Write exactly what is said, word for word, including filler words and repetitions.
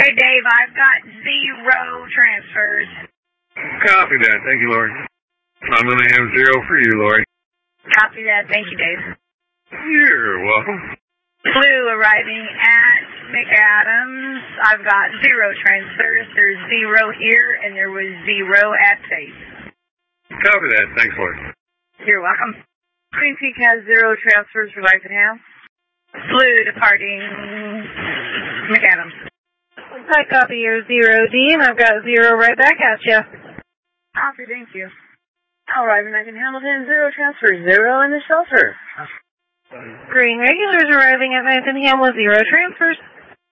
Hey, Dave, I've got zero transfers. Copy that. Thank you, Lori. I'm going to have zero for you, Lori. Copy that. Thank you, Dave. You're welcome. Blue arriving at McAdams. I've got zero transfers. There's zero here, and there was zero at Faith. Copy that. Thanks, Lori. You're welcome. Green Peak has zero transfers for Life and House. Blue departing McAdams. I copy your zero D, and I've got zero right back at you. Copy, thank you. Arriving back in Hamilton, zero transfers, zero in the shelter. Green Regulars arriving at Manhattan with zero transfers.